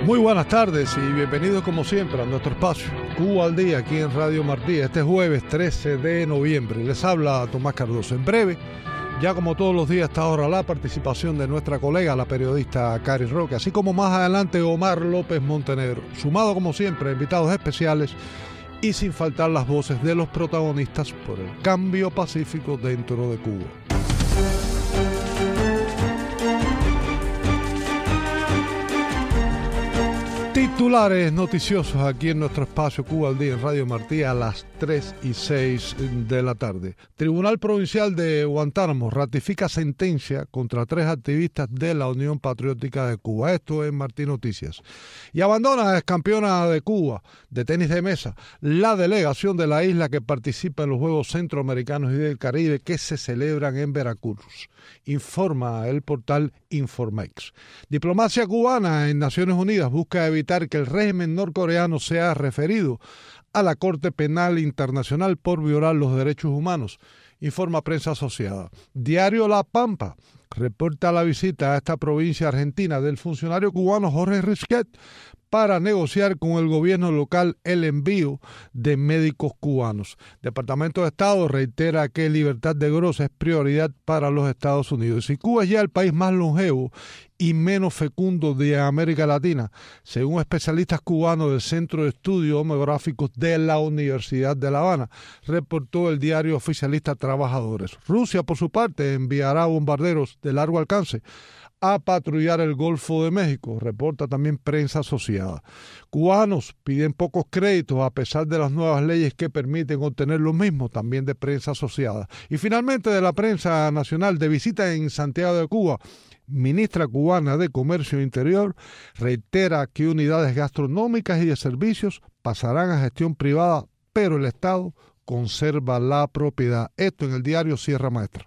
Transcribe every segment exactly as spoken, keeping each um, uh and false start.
Muy buenas tardes y bienvenidos como siempre a nuestro espacio Cuba al Día aquí en Radio Martí. Este jueves trece de noviembre les habla Tomás Cardoso. En breve, ya como todos los días, hasta ahora la participación de nuestra colega, la periodista Cari Roque, así como más adelante Omar López Montenegro, sumado como siempre a invitados especiales y sin faltar las voces de los protagonistas por el cambio pacífico dentro de Cuba. Titulares noticiosos aquí en nuestro espacio Cuba al Día en Radio Martí a las tres y seis de la tarde. Tribunal Provincial de Guantánamo ratifica sentencia contra tres activistas de la Unión Patriótica de Cuba. Esto es Martí Noticias. Y abandona, es campeona de Cuba de tenis de mesa, la delegación de la isla que participa en los Juegos Centroamericanos y del Caribe que se celebran en Veracruz. Informa el portal Informex. Diplomacia cubana en Naciones Unidas busca evitar que el régimen norcoreano sea referido a la Corte Penal Internacional por violar los derechos humanos, informa Prensa Asociada. Diario La Pampa reporta la visita a esta provincia argentina del funcionario cubano Jorge Risquet para negociar con el gobierno local el envío de médicos cubanos. Departamento de Estado reitera que libertad de Gross es prioridad para los Estados Unidos. Y Cuba es ya el país más longevo y menos fecundo de América Latina, según especialistas cubanos del Centro de Estudios Demográficos de la Universidad de La Habana, reportó el diario oficialista Trabajadores. Rusia, por su parte, enviará bombarderos de largo alcance a patrullar el Golfo de México, reporta también Prensa Asociada. Cubanos piden pocos créditos a pesar de las nuevas leyes que permiten obtener los mismos, también de Prensa Asociada. Y finalmente de la prensa nacional, de visita en Santiago de Cuba, ministra cubana de Comercio Interior reitera que unidades gastronómicas y de servicios pasarán a gestión privada, pero el Estado conserva la propiedad. Esto en el diario Sierra Maestra.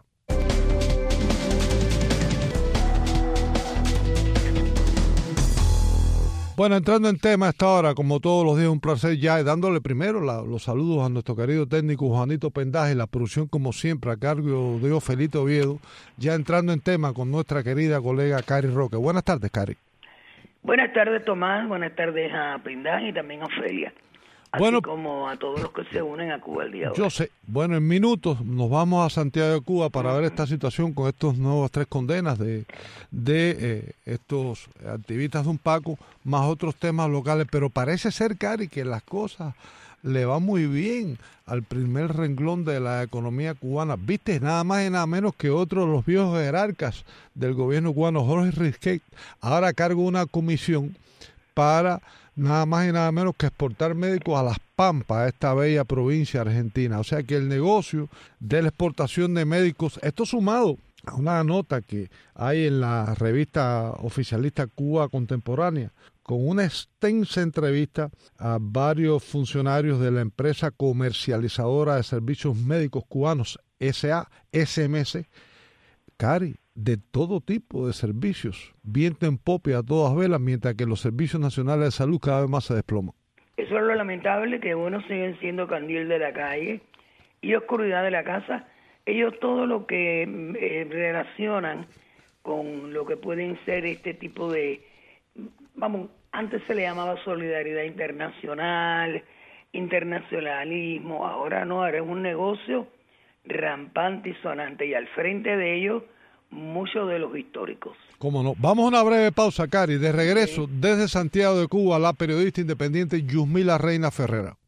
Bueno, entrando en tema a esta hora, como todos los días, un placer ya, dándole primero la, los saludos a nuestro querido técnico Juanito Pendaje, la producción como siempre a cargo de Ofelito Oviedo, ya entrando en tema con nuestra querida colega Cari Roque. Buenas tardes, Cari. Buenas tardes, Tomás, buenas tardes a Pendaje y también a Ofelia, así bueno, como a todos los que se unen a Cuba el día de hoy. Yo sé, bueno, en minutos nos vamos a Santiago de Cuba para ver esta situación con estos nuevos tres condenas de, de eh, estos activistas de UNPACO, más otros temas locales, pero parece ser, Cari, que las cosas le van muy bien al primer renglón de la economía cubana. Viste, nada más y nada menos que otro de los viejos jerarcas del gobierno cubano, Jorge Risquet, ahora a cargo de una comisión para nada más y nada menos que exportar médicos a Las Pampas, a esta bella provincia argentina. O sea que el negocio de la exportación de médicos, esto sumado a una nota que hay en la revista oficialista Cuba Contemporánea, con una extensa entrevista a varios funcionarios de la empresa comercializadora de servicios médicos cubanos, S A S M S, Cari, de todo tipo de servicios, viento en popa y a todas velas, mientras que los servicios nacionales de salud cada vez más se desploman. Eso es lo lamentable, que unos siguen siendo candil de la calle y oscuridad de la casa. Ellos todo lo que eh, relacionan con lo que pueden ser este tipo de, vamos, antes se le llamaba solidaridad internacional, internacionalismo, ahora no, ahora es un negocio rampante y sonante, y al frente de ellos muchos de los históricos. Cómo no. Vamos a una breve pausa, Cari. De regreso, sí, desde Santiago de Cuba, la periodista independiente Yusmila Reina Ferrera.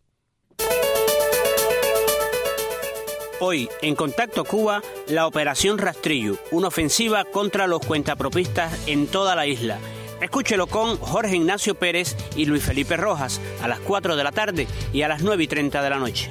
Hoy, en Contacto Cuba, la Operación Rastrillo, una ofensiva contra los cuentapropistas en toda la isla. Escúchelo con Jorge Ignacio Pérez y Luis Felipe Rojas a las cuatro de la tarde y a las nueve y treinta de la noche.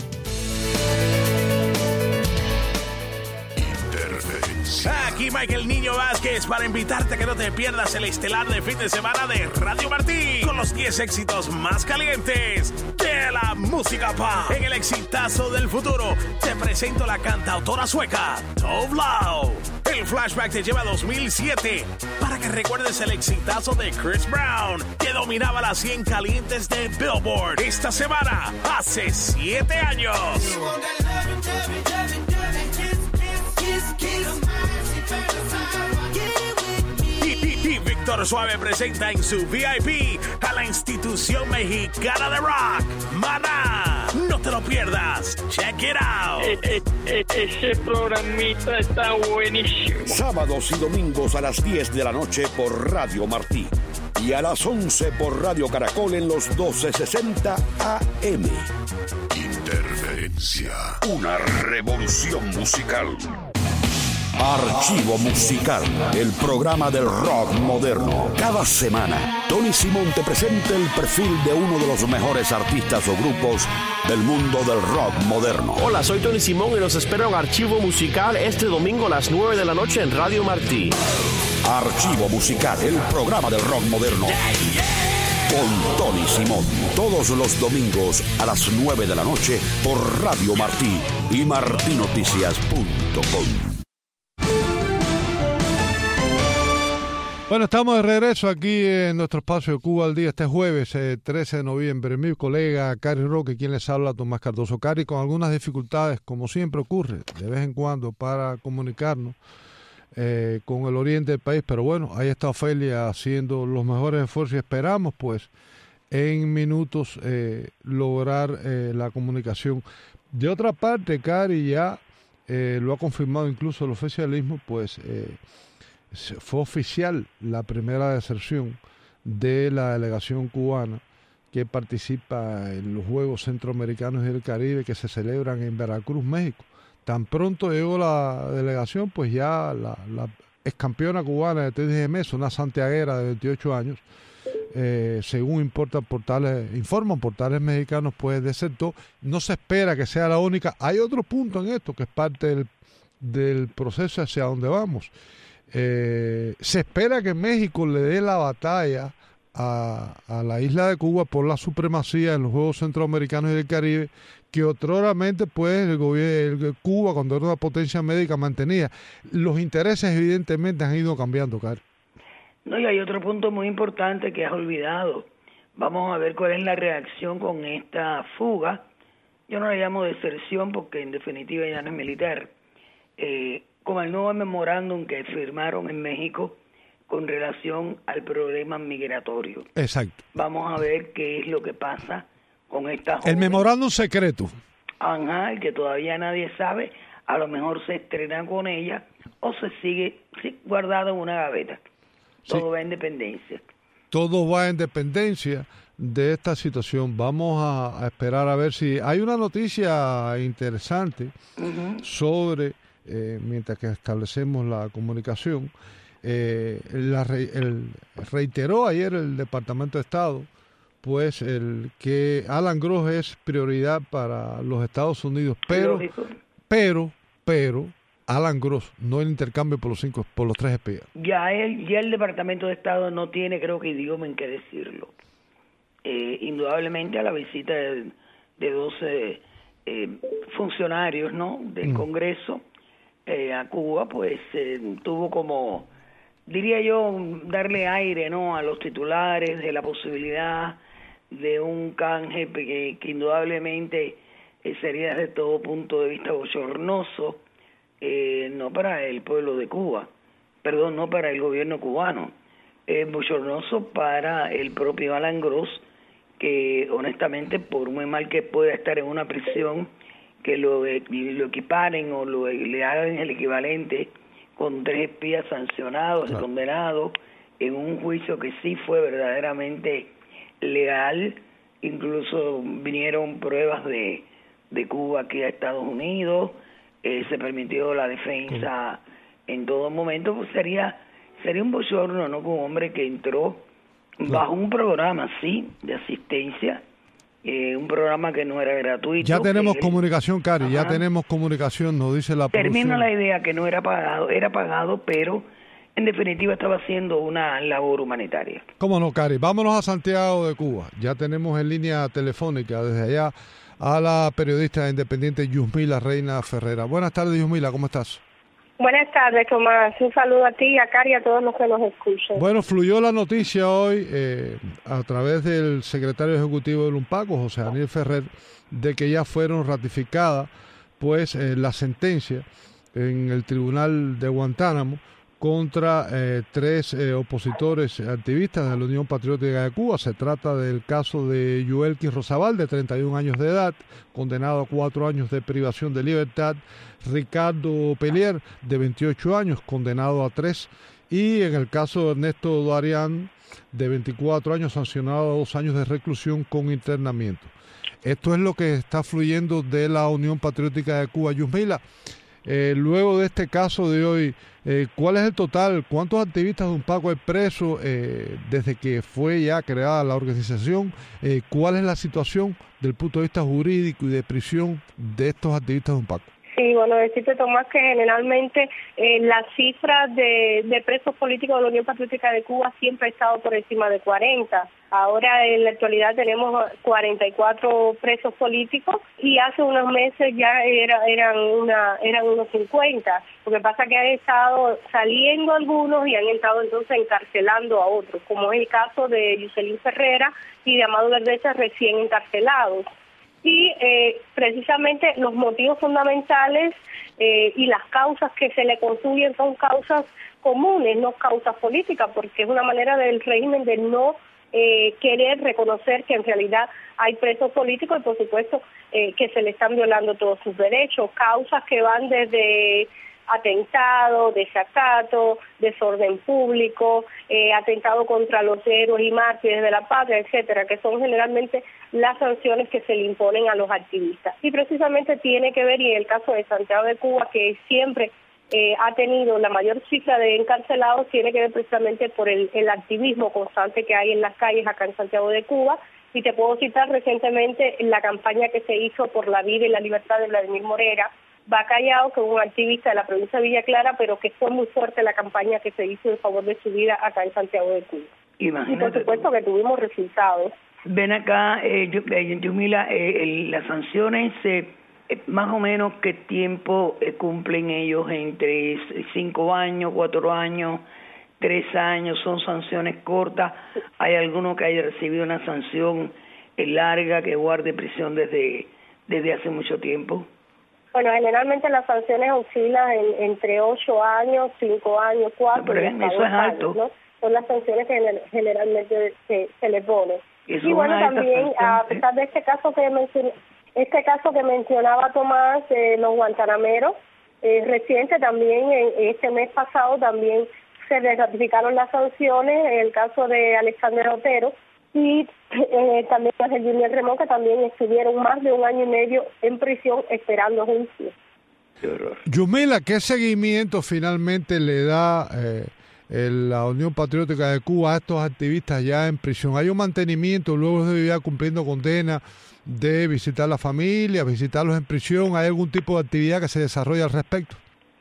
Aquí Michael Niño Vázquez para invitarte a que no te pierdas el estelar de fin de semana de Radio Martí con los diez éxitos más calientes de la música pop. En el exitazo del futuro te presento la cantautora sueca Tove Lo. El flashback te lleva a dos mil siete para que recuerdes el exitazo de Chris Brown que dominaba las cien calientes de Billboard esta semana hace siete años. Doctor Suave presenta en su V I P a la institución mexicana de rock, Maná. No te lo pierdas. Check it out. Eh, eh, eh, ese programita está buenísimo. Sábados y domingos a las diez de la noche por Radio Martí. Y a las once por Radio Caracol en los doce sesenta A M. Interferencia. Una revolución musical. Archivo Musical, el programa del rock moderno. Cada semana, Tony Simón te presenta el perfil de uno de los mejores artistas o grupos del mundo del rock moderno. Hola, soy Tony Simón y los espero en Archivo Musical este domingo a las nueve de la noche en Radio Martí. Archivo Musical, el programa del rock moderno. Con Tony Simón, todos los domingos a las nueve de la noche por Radio Martí y martinoticias punto com. Bueno, estamos de regreso aquí en nuestro espacio de Cuba al Día este jueves, eh, trece de noviembre. Mi colega Cari Roque, quien les habla, Tomás Cardoso. Cari, con algunas dificultades, como siempre ocurre, de vez en cuando, para comunicarnos eh, con el oriente del país. Pero bueno, ahí está Ofelia haciendo los mejores esfuerzos y esperamos, pues, en minutos eh, lograr eh, la comunicación. De otra parte, Cari, ya eh, lo ha confirmado incluso el oficialismo, pues... Eh, fue oficial la primera deserción de la delegación cubana que participa en los Juegos Centroamericanos y del Caribe que se celebran en Veracruz, México. Tan pronto llegó la delegación, pues ya la, la ex campeona cubana de tenis de mesa, una santiaguera de veintiocho años, eh, según importan portales, informan portales mexicanos, pues desertó. No se espera que sea la única. Hay otro punto en esto que es parte del, del proceso hacia donde vamos. Eh, se espera que México le dé la batalla a, a la isla de Cuba por la supremacía en los Juegos Centroamericanos y del Caribe, que otroramente pues el gobierno, el Cuba, cuando era una potencia médica, mantenía. Los intereses evidentemente han ido cambiando, Cari. No, y hay otro punto muy importante que has olvidado. Vamos a ver cuál es la reacción con esta fuga. Yo no la llamo deserción porque en definitiva ya no es militar. Eh, con el nuevo memorándum que firmaron en México con relación al problema migratorio. Exacto. Vamos a ver qué es lo que pasa con esta joven. El memorándum secreto. Ajá, el que todavía nadie sabe, a lo mejor se estrena con ella o se sigue sí, guardado en una gaveta. Todo sí. va en dependencia. Todo va en dependencia de esta situación. Vamos a, a esperar a ver si... Hay una noticia interesante uh-huh. sobre... Eh, mientras que establecemos la comunicación, eh, la re, el, reiteró ayer el Departamento de Estado, pues el que Alan Gross es prioridad para los Estados Unidos, pero, pero, pero, Alan Gross, no el intercambio por los cinco, por los tres espías. Ya el, ya el Departamento de Estado no tiene, creo que idioma en qué decirlo. Eh, indudablemente a la visita de, de doce eh, funcionarios, ¿no?, del mm. Congreso, Eh, a Cuba, pues eh, tuvo como, diría yo, darle aire, ¿no?, a los titulares de la posibilidad de un canje que, que indudablemente eh, sería desde todo punto de vista bochornoso, eh, no para el pueblo de Cuba, perdón, no para el gobierno cubano, eh, bochornoso para el propio Alan Gross, que honestamente, por muy mal que pueda estar en una prisión, que lo, lo equiparen o lo, le hagan el equivalente con tres espías sancionados claro. y condenados en un juicio que sí fue verdaderamente legal. Incluso vinieron pruebas de, de Cuba aquí a Estados Unidos, eh, se permitió la defensa sí. en todo momento. Pues sería sería un bochorno, ¿no?, con un hombre que entró claro. bajo un programa, sí, de asistencia, Eh, un programa que no era gratuito. Ya tenemos él, comunicación, Cari, ajá. ya tenemos comunicación, nos dice la Termina la idea que no era pagado, era pagado, pero en definitiva estaba haciendo una labor humanitaria. ¿Cómo no, Cari? Vámonos a Santiago de Cuba. Ya tenemos en línea telefónica desde allá a la periodista independiente Yusmila Reina Ferrera. Buenas tardes, Yusmila, ¿cómo estás? Buenas tardes, Tomás. Un saludo a ti, a Cari y a todos los que nos escuchan. Bueno, fluyó la noticia hoy eh, a través del secretario ejecutivo del UNPACO, José Daniel Ferrer, de que ya fueron ratificadas pues eh, la sentencia en el tribunal de Guantánamo contra eh, tres eh, opositores activistas de la Unión Patriótica de Cuba. Se trata del caso de Yuelkin Rosabal, de treinta y un años de edad, condenado a cuatro años de privación de libertad; Ricardo Pelier, de veintiocho años, condenado a tres; y en el caso de Ernesto Darián, de veinticuatro años, sancionado a dos años de reclusión con internamiento. Esto es lo que está fluyendo de la Unión Patriótica de Cuba. Yusmila, eh, luego de este caso de hoy, eh, ¿cuál es el total? ¿Cuántos activistas de UNPACO hay presos eh, desde que fue ya creada la organización? Eh, ¿Cuál es la situación del punto de vista jurídico y de prisión de estos activistas de UNPACO? Sí, bueno, decirte, Tomás, que generalmente eh, las cifras de, de presos políticos de la Unión Patriótica de Cuba siempre ha estado por encima de cuarenta. Ahora, en la actualidad, tenemos cuarenta y cuatro presos políticos y hace unos meses ya era, eran una eran unos cincuenta. Lo que pasa es que han estado saliendo algunos y han estado entonces encarcelando a otros, como es el caso de Yuselín Ferrera y de Amado Verdecha, recién encarcelados. Y eh, precisamente los motivos fundamentales eh, y las causas que se le construyen son causas comunes, no causas políticas, porque es una manera del régimen de no eh, querer reconocer que en realidad hay presos políticos y por supuesto eh, que se le están violando todos sus derechos. Causas que van desde atentado, desacato, desorden público, eh, atentado contra los héroes y mártires de la patria, etcétera, que son generalmente las sanciones que se le imponen a los activistas. Y precisamente tiene que ver, y en el caso de Santiago de Cuba, que siempre eh, ha tenido la mayor cifra de encarcelados, tiene que ver precisamente por el, el activismo constante que hay en las calles acá en Santiago de Cuba. Y te puedo citar recientemente la campaña que se hizo por la vida y la libertad de Vladimir Morera Bacallao, que es un activista de la provincia de Villa Clara, pero que fue muy fuerte la campaña que se hizo en favor de su vida acá en Santiago de Cuba. Imagínate. Y por supuesto que tuvimos resultados. Ven acá, eh, Yusmila, eh, eh, las sanciones, eh, eh, más o menos, ¿qué tiempo eh, cumplen ellos? ¿Entre cinco años, cuatro años, tres años? ¿Son sanciones cortas? ¿Hay alguno que haya recibido una sanción eh, larga, que guarde prisión desde, desde hace mucho tiempo? Bueno, generalmente las sanciones oscilan en, entre ocho años, cinco años, cuatro, no, pero y hasta eso dos es alto. años, ¿no? Son las sanciones que generalmente se, se le ponen. Eso y bueno, también, a sanción, pesar de este caso que mencioné, este caso que mencionaba Tomás, eh, los guantanameros, eh, reciente también, en este mes pasado también se les ratificaron las sanciones, en el caso de Alexander Otero, y eh, también el Junior Remón, que también estuvieron más de un año y medio en prisión esperando juicio. Yusmila, ¿qué seguimiento finalmente le da eh, el, la Unión Patriótica de Cuba a estos activistas ya en prisión? ¿Hay un mantenimiento luego de ya cumpliendo condena, de visitar la familia, visitarlos en prisión? ¿Hay algún tipo de actividad que se desarrolla al respecto?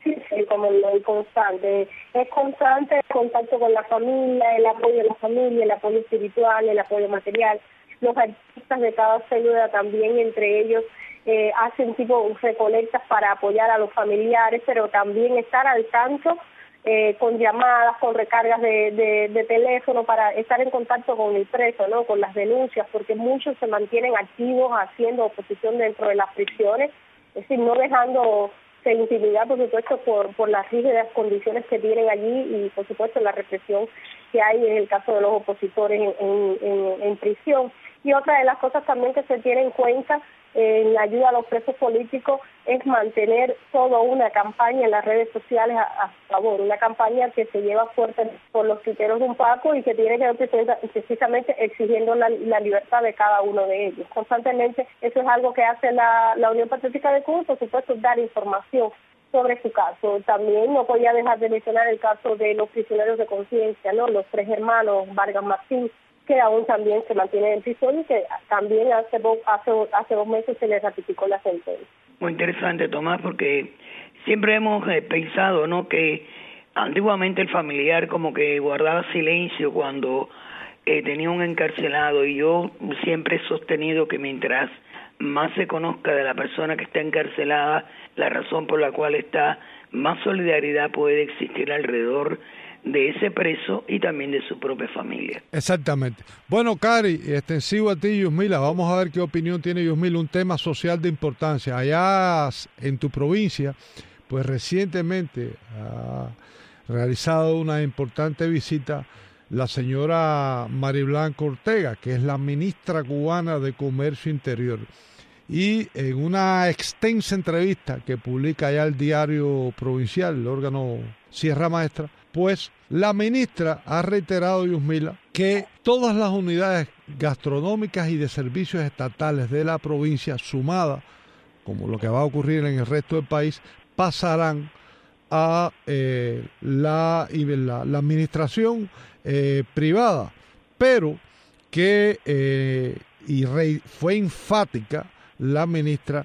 Como el constante, es constante el contacto con la familia, el apoyo de la familia, el apoyo espiritual, el apoyo material. Los artistas de cada célula también, entre ellos, eh, hacen tipo recolectas para apoyar a los familiares, pero también estar al tanto eh, con llamadas, con recargas de, de, de teléfono para estar en contacto con el preso, ¿no? Con las denuncias, porque muchos se mantienen activos haciendo oposición dentro de las prisiones, es decir, no dejando de intimidad, por supuesto, por, por las rígidas condiciones que tienen allí y, por supuesto, la represión que hay en el caso de los opositores en, en, en, en prisión. Y otra de las cosas también que se tiene en cuenta eh, en la ayuda a los presos políticos es mantener toda una campaña en las redes sociales a, a favor, una campaña que se lleva fuerte por los criterios de UNPACO y que tiene que ver precisamente exigiendo la, la libertad de cada uno de ellos. Constantemente eso es algo que hace la, la Unión Patriótica de Cuba, por supuesto, dar información sobre su caso. También no podía dejar de mencionar el caso de los prisioneros de conciencia, ¿no? Los tres hermanos Vargas Martín, que aún también se mantienen en prisión y que también hace, hace, hace dos meses se les ratificó la sentencia. Muy interesante, Tomás, porque siempre hemos eh, pensado, ¿no?, que antiguamente el familiar como que guardaba silencio cuando eh, tenía un encarcelado, y yo siempre he sostenido que mientras más se conozca de la persona que está encarcelada, la razón por la cual está, más solidaridad puede existir alrededor de ese preso y también de su propia familia. Exactamente. Bueno, Cari, extensivo a ti, Yusmila, vamos a ver qué opinión tiene Yusmila, un tema social de importancia. Allá en tu provincia, pues recientemente, uh, realizado una importante visita la señora Mariblanca Ortega, que es la ministra cubana de Comercio Interior. Y en una extensa entrevista que publica ya el Diario Provincial, el órgano Sierra Maestra, pues la ministra ha reiterado, Yusmila, que todas las unidades gastronómicas y de servicios estatales de la provincia, sumadas, como lo que va a ocurrir en el resto del país, pasarán a eh, la, la, la administración eh, privada, pero que eh, y re, fue enfática la ministra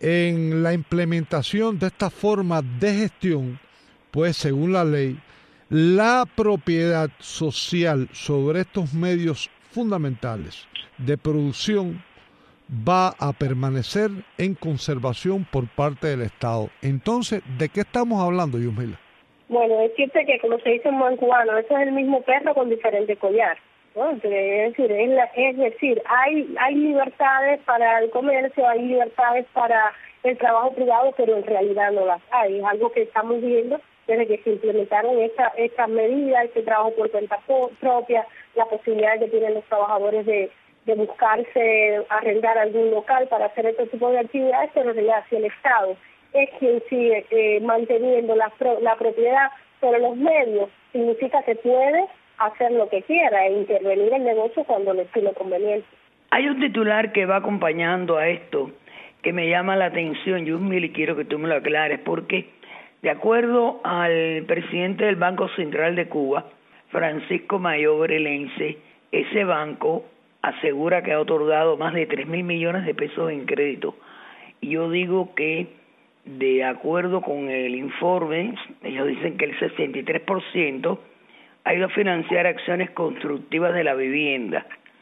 en la implementación de esta forma de gestión, pues según la ley, la propiedad social sobre estos medios fundamentales de producción va a permanecer en conservación por parte del Estado. Entonces, ¿de qué estamos hablando, Yusmila? Bueno, decirte que, como se dice en buen cubano, eso es el mismo perro con diferente collar, ¿no? Es decir, es, la, es decir, hay hay libertades para el comercio, hay libertades para el trabajo privado, pero en realidad no las hay. Es algo que estamos viendo desde que se implementaron esta, estas medidas, este trabajo por cuenta propia, la posibilidad que tienen los trabajadores de, de buscarse, arrendar algún local para hacer este tipo de actividades, pero en realidad si el Estado es quien sigue eh, manteniendo la, la propiedad sobre los medios, significa que puede hacer lo que quiera e intervenir en el negocio cuando le estime conveniente. Hay un titular que va acompañando a esto que me llama la atención, Yusmil, y quiero que tú me lo aclares, porque de acuerdo al presidente del Banco Central de Cuba, Francisco Mayor Belense, ese banco asegura que ha otorgado más de tres mil millones de pesos en crédito. Y yo digo que, de acuerdo con el informe, ellos dicen que el sesenta y tres por ciento ha ido a financiar acciones constructivas de la vivienda.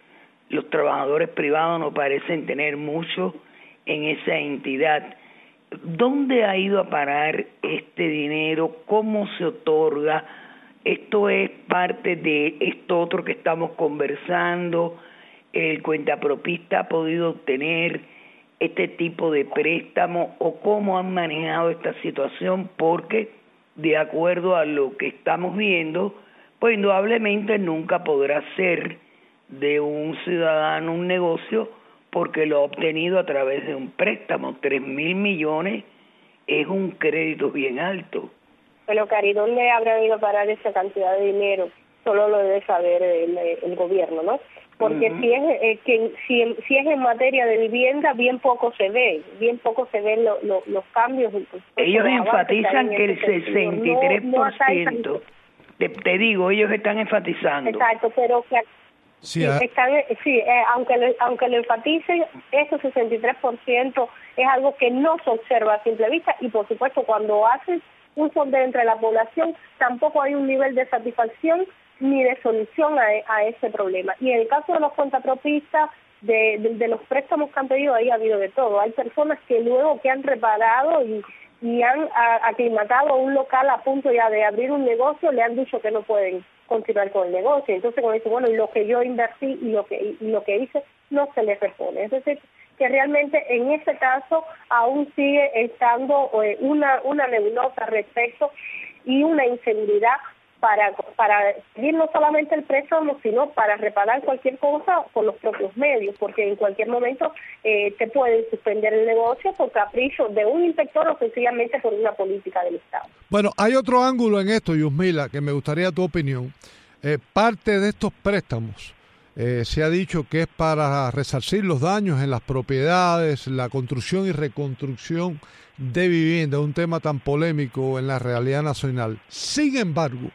Los trabajadores privados no parecen tener mucho en esa entidad. ¿Dónde ha ido a parar este dinero? ¿Cómo se otorga? Esto es parte de esto otro que estamos conversando. ¿El cuentapropista ha podido obtener este tipo de préstamo o cómo han manejado esta situación? Porque de acuerdo a lo que estamos viendo, pues indudablemente nunca podrá ser de un ciudadano un negocio porque lo ha obtenido a través de un préstamo. Tres mil millones es un crédito bien alto. Bueno, Cari, ¿dónde habrá ido a parar esa cantidad de dinero? Solo lo debe saber el, el gobierno, ¿no? Porque uh-huh. si es eh, que si, si es en materia de vivienda, bien poco se ve, bien poco se ven lo, lo, los cambios. Ellos enfatizan que el sesenta y tres por ciento, no, no te, te digo, ellos están enfatizando. Exacto, pero que Sí, sí, están, sí eh, aunque lo, aunque lo enfaticen, ese sesenta y tres por ciento es algo que no se observa a simple vista y por supuesto cuando haces un sondeo entre la población tampoco hay un nivel de satisfacción ni de solución a, a ese problema. Y en el caso de los cuentapropistas, de, de, de los préstamos que han pedido, ahí ha habido de todo. Hay personas que luego que han reparado y, y han a, aclimatado un local a punto ya de abrir un negocio, le han dicho que no pueden continuar con el negocio. Entonces, cuando dice, bueno, lo que yo invertí y lo que y lo que hice, no se les responde. Es decir, que realmente en ese caso aún sigue estando eh, una una nebulosa respecto y una inseguridad para para pedir no solamente el préstamo, sino para reparar cualquier cosa con los propios medios, porque en cualquier momento eh, te pueden suspender el negocio por capricho de un inspector o sencillamente por una política del Estado. Bueno, hay otro ángulo en esto, Yusmila, que me gustaría tu opinión. Eh, parte de estos préstamos eh, se ha dicho que es para resarcir los daños en las propiedades, la construcción y reconstrucción de vivienda, un tema tan polémico en la realidad nacional. Sin embargo,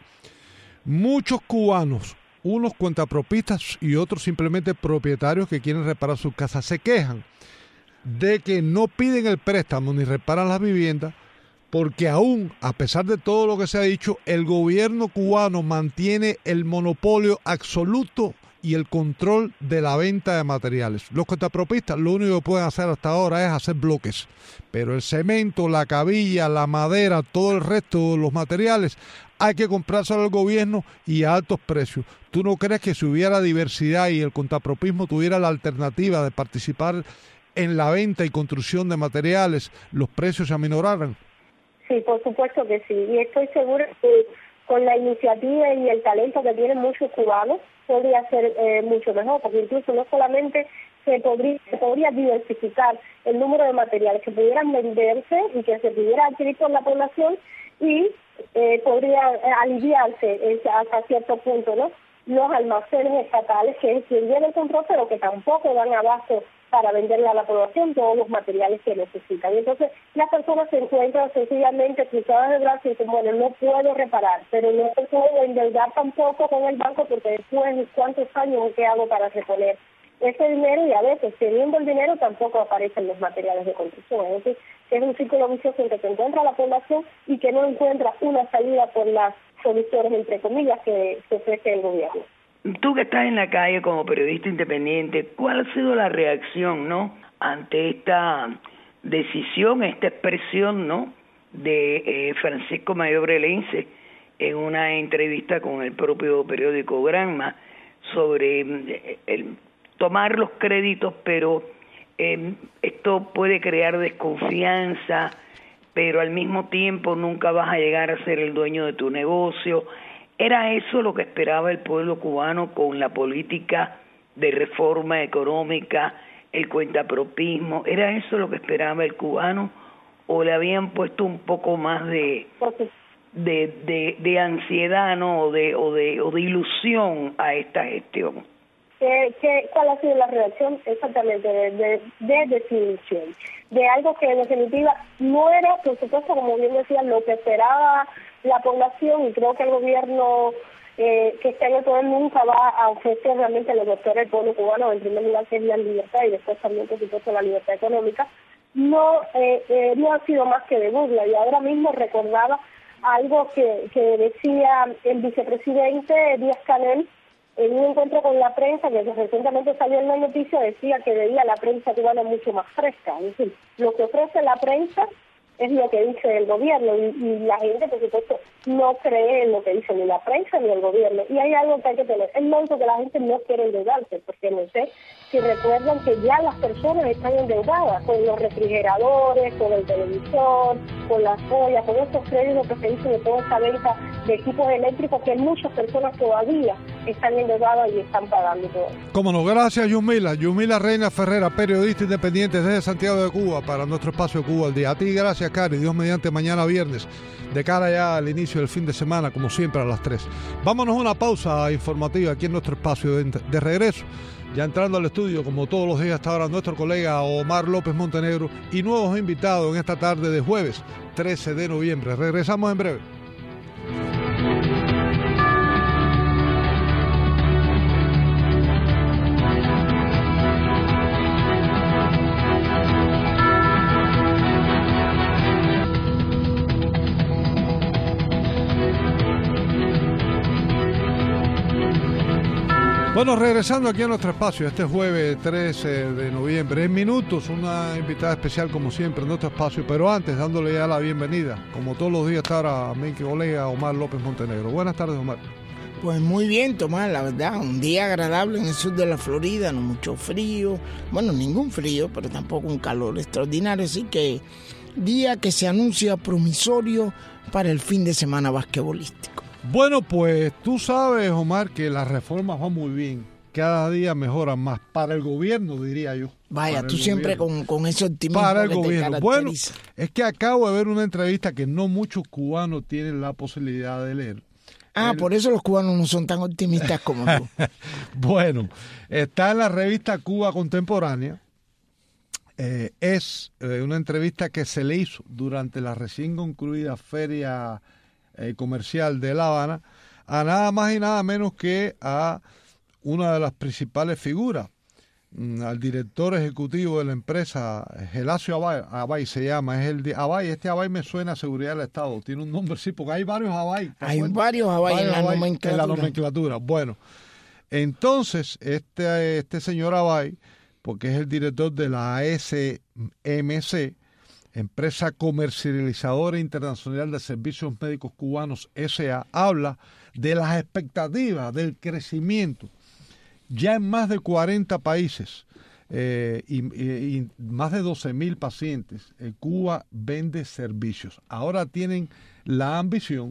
muchos cubanos, unos cuentapropistas y otros simplemente propietarios que quieren reparar sus casas, se quejan de que no piden el préstamo ni reparan las viviendas porque aún, a pesar de todo lo que se ha dicho, el gobierno cubano mantiene el monopolio absoluto y el control de la venta de materiales. Los cuentapropistas lo único que pueden hacer hasta ahora es hacer bloques, pero el cemento, la cabilla, la madera, todo el resto de los materiales hay que comprárselo al gobierno y a altos precios. ¿Tú no crees que si hubiera diversidad y el cuentapropismo tuviera la alternativa de participar en la venta y construcción de materiales, los precios se aminoraran? Sí, por supuesto que sí, y estoy segura que con la iniciativa y el talento que tienen muchos cubanos, podría ser eh, mucho mejor, porque incluso no solamente se podría, se podría diversificar el número de materiales que pudieran venderse y que se pudiera adquirir por la población y eh, podría aliviarse hasta cierto punto, ¿no?, los almacenes estatales, que es quien lleva el control, pero que tampoco dan abasto para venderle a la población todos los materiales que necesitan. Y entonces las personas se encuentran sencillamente cruzadas de brazos y dicen, bueno, no puedo reparar, pero no puedo endeudar tampoco con el banco porque después, ¿cuántos años qué hago para reponer ese dinero? Y a veces, teniendo el dinero, tampoco aparecen los materiales de construcción. Es decir, es un círculo vicioso en que se encuentra la población y que no encuentra una salida por las soluciones, entre comillas, que se ofrece el gobierno. Tú que estás en la calle como periodista independiente, ¿cuál ha sido la reacción, no, ante esta decisión, esta expresión, no, de eh, Francisco Mayor Brelense en una entrevista con el propio periódico Granma sobre eh, el tomar los créditos, pero eh, esto puede crear desconfianza, pero al mismo tiempo nunca vas a llegar a ser el dueño de tu negocio? ¿Era eso lo que esperaba el pueblo cubano con la política de reforma económica, el cuentapropismo? ¿Era eso lo que esperaba el cubano o le habían puesto un poco más de de, de, de ansiedad, ¿no?, o de, o de o de ilusión a esta gestión? ¿Qué, qué, ¿Cuál ha sido la reacción? Exactamente, de, de, de desilusión, de algo que en definitiva no era, por supuesto, como bien decía, lo que esperaba la población, y creo que el gobierno eh, que está en el poder nunca va a ofrecer realmente lo que espera el pueblo cubano, en primer lugar que es la libertad y después también, por supuesto, la libertad económica. No, eh, eh, no ha sido más que de burla, y ahora mismo recordaba algo que, que decía el vicepresidente Díaz-Canel en un encuentro con la prensa, que recientemente salió en la noticia, decía que veía la prensa cubana mucho más fresca. Es decir, lo que ofrece la prensa es lo que dice el gobierno, y, y la gente, por supuesto, no cree en lo que dice ni la prensa ni el gobierno. Y hay algo que hay que tener en mente, que la gente no quiere endeudarse, porque no sé si recuerdan que ya las personas están endeudadas con los refrigeradores, con el televisor, con las ollas, con esos créditos que se dicen de toda esa venta de equipos eléctricos, que muchas personas todavía están endeudadas y están pagando todo. Cómo no, gracias Yumila, Yumila Reina Ferrera, periodista independiente desde Santiago de Cuba para nuestro espacio Cuba al Día. A ti gracias, Cari, Dios mediante mañana viernes, de cara ya al inicio del fin de semana, como siempre a las tres. Vámonos a una pausa informativa aquí en nuestro espacio de, de regreso. Ya entrando al estudio, como todos los días hasta ahora, nuestro colega Omar López Montenegro y nuevos invitados en esta tarde de jueves trece de noviembre. Regresamos en breve. Bueno, regresando aquí a nuestro espacio, este jueves trece de noviembre, en minutos, una invitada especial como siempre en nuestro espacio, pero antes dándole ya la bienvenida, como todos los días, estará a mi colega Omar López Montenegro. Buenas tardes, Omar. Pues muy bien, Tomás, la verdad, un día agradable en el sur de la Florida, no mucho frío, bueno, ningún frío, pero tampoco un calor extraordinario, así que día que se anuncia promisorio para el fin de semana basquetbolístico. Bueno, pues tú sabes, Omar, que las reformas van muy bien. Cada día mejoran más. Para el gobierno, diría yo. Vaya, tú siempre con, con ese optimismo. Para el que gobierno. Te bueno, es que acabo de ver una entrevista que no muchos cubanos tienen la posibilidad de leer. Ah, El... por eso los cubanos no son tan optimistas como tú. Bueno, está en la revista Cuba Contemporánea. Eh, es eh, una entrevista que se le hizo durante la recién concluida Feria Eh, comercial de La Habana, a nada más y nada menos que a una de las principales figuras, mm, al director ejecutivo de la empresa, Gelacio Abay, Abay se llama, es el de Abay, este Abay me suena a seguridad del Estado, tiene un nombre, sí, porque hay varios Abay. Hay bueno, varios Abay en, la en la nomenclatura. Bueno, entonces, este, este señor Abay, porque es el director de la A S M C, Empresa Comercializadora Internacional de Servicios Médicos Cubanos S A, habla de las expectativas del crecimiento ya en más de cuarenta países eh, y, y, y más de doce mil pacientes. Eh, Cuba vende servicios. Ahora tienen la ambición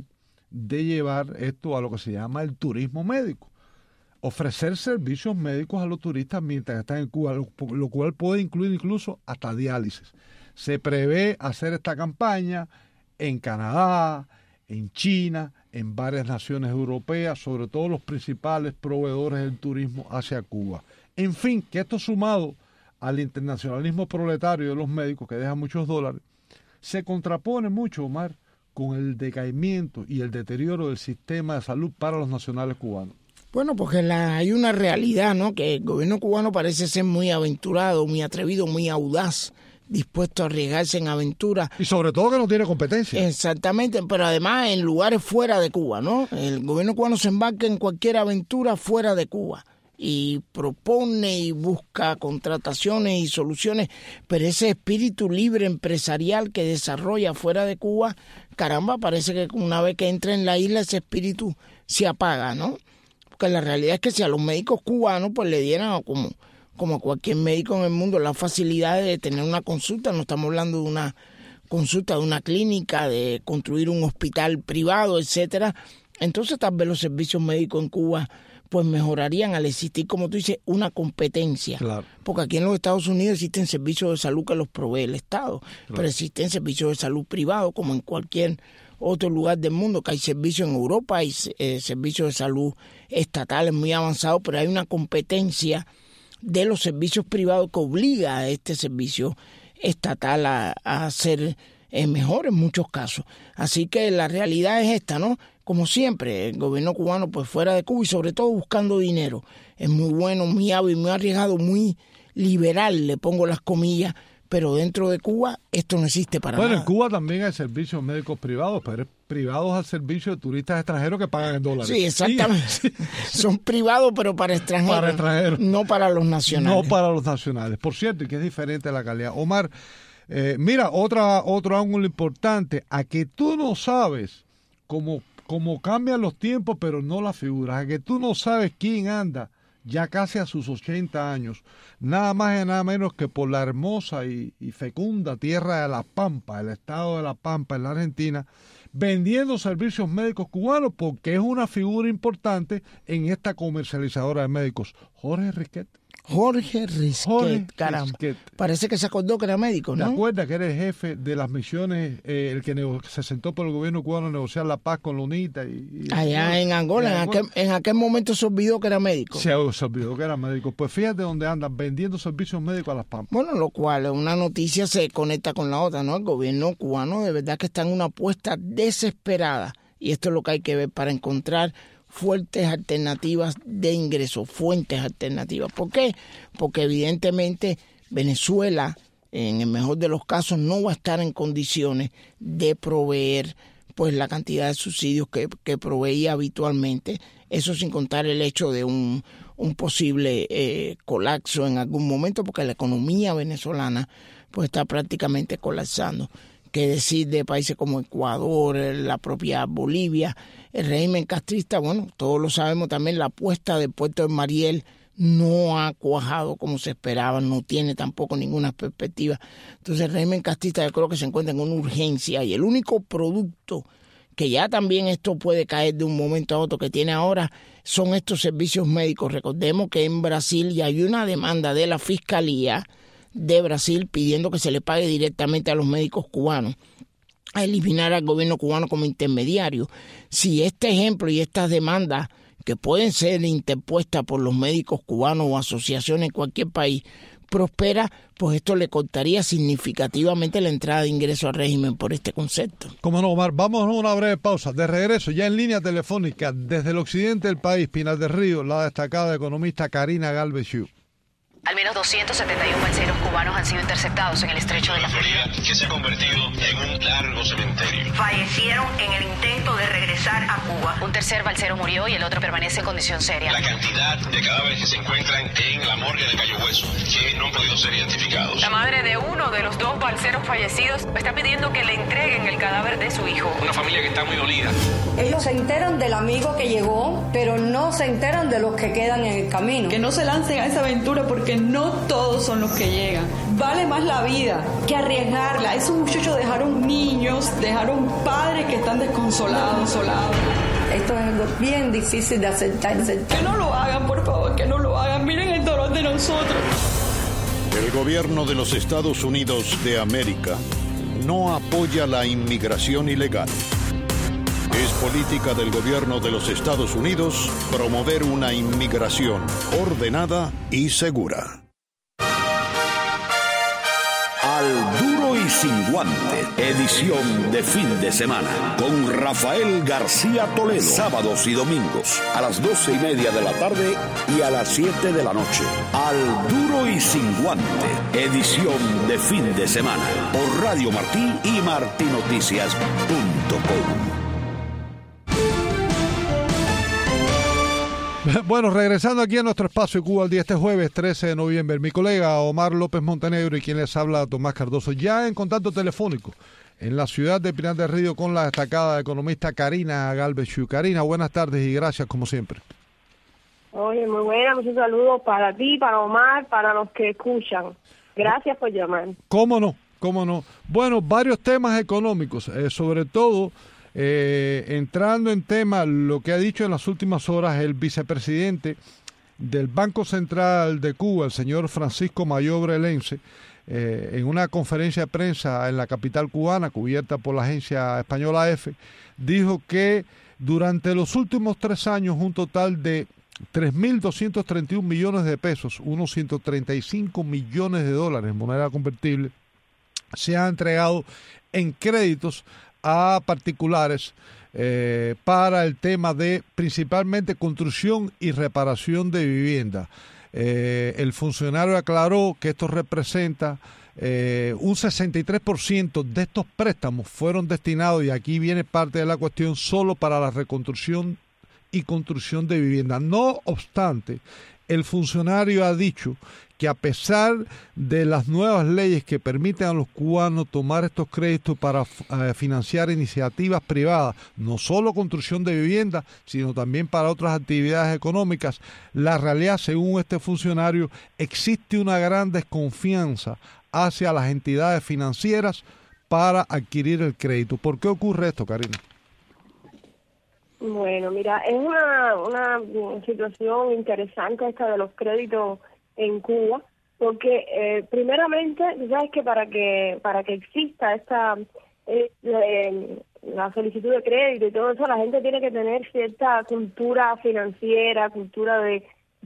de llevar esto a lo que se llama el turismo médico. Ofrecer servicios médicos a los turistas mientras están en Cuba, lo, lo cual puede incluir incluso hasta diálisis. Se prevé hacer esta campaña en Canadá, en China, en varias naciones europeas, sobre todo los principales proveedores del turismo hacia Cuba. En fin, que esto sumado al internacionalismo proletario de los médicos, que deja muchos dólares, se contrapone mucho, Omar, con el decaimiento y el deterioro del sistema de salud para los nacionales cubanos. Bueno, porque la, hay una realidad, ¿no? Que el gobierno cubano parece ser muy aventurado, muy atrevido, muy audaz, dispuesto a arriesgarse en aventuras. Y sobre todo que no tiene competencia. Exactamente, pero además en lugares fuera de Cuba, ¿no? El gobierno cubano se embarca en cualquier aventura fuera de Cuba y propone y busca contrataciones y soluciones, pero ese espíritu libre empresarial que desarrolla fuera de Cuba, caramba, parece que una vez que entra en la isla ese espíritu se apaga, ¿no? Porque la realidad es que si a los médicos cubanos pues le dieran como, como a cualquier médico en el mundo la facilidad de tener una consulta, no estamos hablando de una consulta de una clínica, de construir un hospital privado, etcétera, entonces tal vez los servicios médicos en Cuba pues mejorarían al existir, como tú dices, una competencia. Claro. Porque aquí en los Estados Unidos existen servicios de salud que los provee el Estado, claro, pero existen servicios de salud privados como en cualquier otro lugar del mundo, que hay servicios en Europa, hay eh, servicios de salud estatales muy avanzados, pero hay una competencia de los servicios privados que obliga a este servicio estatal a, a ser eh, mejor en muchos casos. Así que la realidad es esta, ¿no? Como siempre, el gobierno cubano pues fuera de Cuba y sobre todo buscando dinero. Es muy bueno, muy hábil, muy arriesgado, muy liberal, le pongo las comillas, pero dentro de Cuba esto no existe para bueno, nada. Bueno, en Cuba también hay servicios médicos privados, pero es privados al servicio de turistas extranjeros que pagan en dólares. Sí, exactamente. Sí. Son privados, pero para extranjeros. Para extranjeros. No para los nacionales. No para los nacionales. Por cierto, y que es diferente la calidad. Omar, eh, mira, otra otro ángulo importante, a que tú no sabes cómo, cómo cambian los tiempos, pero no las figuras, a que tú no sabes quién anda ya casi a sus ochenta años, nada más y nada menos que por la hermosa y, y fecunda tierra de La Pampa, el estado de La Pampa en la Argentina, vendiendo servicios médicos cubanos porque es una figura importante en esta comercializadora de médicos. Jorge Risquet. Jorge Risquet, Jorge caramba. Risquet. Parece que se acordó que era médico, ¿no? ¿Te acuerdas que era el jefe de las misiones, eh, el que nego- se sentó por el gobierno cubano a negociar la paz con la UNITA? Y, y Allá y, en Angola, en, en Angola. Aquel, en aquel momento se olvidó que era médico. Se, se olvidó que era médico. Pues fíjate dónde andan, vendiendo servicios médicos a Las Pampas. Bueno, lo cual, una noticia se conecta con la otra, ¿no? El gobierno cubano de verdad que está en una apuesta desesperada, y esto es lo que hay que ver para encontrar fuertes alternativas de ingreso, fuentes alternativas. ¿Por qué? Porque evidentemente Venezuela, en el mejor de los casos, no va a estar en condiciones de proveer pues la cantidad de subsidios que, que proveía habitualmente, eso sin contar el hecho de un, un posible eh, colapso en algún momento, porque la economía venezolana pues está prácticamente colapsando. Qué decir de países como Ecuador, la propia Bolivia, el régimen castrista, bueno, todos lo sabemos también, la apuesta del puerto de Mariel no ha cuajado como se esperaba, no tiene tampoco ninguna perspectiva. Entonces el régimen castrista yo creo que se encuentra en una urgencia, y el único producto que ya también esto puede caer de un momento a otro que tiene ahora son estos servicios médicos. Recordemos que en Brasil ya hay una demanda de la Fiscalía de Brasil pidiendo que se le pague directamente a los médicos cubanos, a eliminar al gobierno cubano como intermediario. Si este ejemplo y estas demandas que pueden ser interpuestas por los médicos cubanos o asociaciones en cualquier país prospera, pues esto le cortaría significativamente la entrada de ingreso al régimen por este concepto. Como no, Omar, vamos a una breve pausa. De regreso, ya en línea telefónica, desde el occidente del país, Pinar del Río, la destacada economista Karina Galvez Chiu. Al menos doscientos setenta y uno balseros cubanos han sido interceptados en el estrecho de la Florida, que se ha convertido en un largo cementerio. Fallecieron en el intento de regresar a Cuba. Un tercer balsero murió y el otro permanece en condición seria. La cantidad de cadáveres que se encuentran en la morgue de Cayo Hueso huesos que no han podido ser identificados. La madre de uno de los dos balseros fallecidos está pidiendo que le entreguen el cadáver de su hijo. Una familia que está muy dolida. Ellos se enteran del amigo que llegó, pero no se enteran de los que quedan en el camino. Que no se lancen a esa aventura porque no todos son los que llegan. Vale más la vida que arriesgarla. Esos muchachos dejaron niños, dejaron padres que están desconsolados, solados. Esto es algo bien difícil de aceptar. Que no lo hagan, por favor, que no lo hagan. Miren el dolor de nosotros. El gobierno de los Estados Unidos de América no apoya la inmigración ilegal. Es política del gobierno de los Estados Unidos promover una inmigración ordenada y segura. Al Duro y Sin Guante, edición de fin de semana, con Rafael García Toledo, sábados y domingos, a las doce y media de la tarde y a las siete de la noche. Al Duro y Sin Guante, edición de fin de semana, por Radio Martí y martinoticias punto com. Bueno, regresando aquí a nuestro espacio Cuba al día, este jueves trece de noviembre, mi colega Omar López Montenegro y quien les habla, Tomás Cardoso, ya en contacto telefónico en la ciudad de Pinar del Río con la destacada economista Karina Galvez Chiu. Karina, buenas tardes y gracias como siempre. Oye, muy buena, muchos saludos para ti, para Omar, para los que escuchan. Gracias por llamar. ¿Cómo no? ¿Cómo no? Bueno, varios temas económicos, eh, sobre todo... Eh, entrando en tema, lo que ha dicho en las últimas horas el vicepresidente del Banco Central de Cuba, el señor Francisco Mayobre Lense, eh, en una conferencia de prensa en la capital cubana, cubierta por la agencia española A F, dijo que durante los últimos tres años un total de tres mil doscientos treinta y un millones de pesos, unos ciento treinta y cinco millones de dólares en moneda convertible, se han entregado en créditos a particulares eh, para el tema de principalmente construcción y reparación de vivienda. Eh, el funcionario aclaró que esto representa eh, un sesenta y tres por ciento de estos préstamos fueron destinados, y aquí viene parte de la cuestión, solo para la reconstrucción y construcción de vivienda. No obstante, el funcionario ha dicho que a pesar de las nuevas leyes que permiten a los cubanos tomar estos créditos para eh, financiar iniciativas privadas, no solo construcción de vivienda, sino también para otras actividades económicas, la realidad, según este funcionario, existe una gran desconfianza hacia las entidades financieras para adquirir el crédito. ¿Por qué ocurre esto, Karina? Bueno, mira, es una, una situación interesante esta de los créditos en Cuba, porque eh, primeramente, tú sabes que para que para que exista esta eh, eh, la solicitud de crédito y todo eso, la gente tiene que tener cierta cultura financiera, cultura de,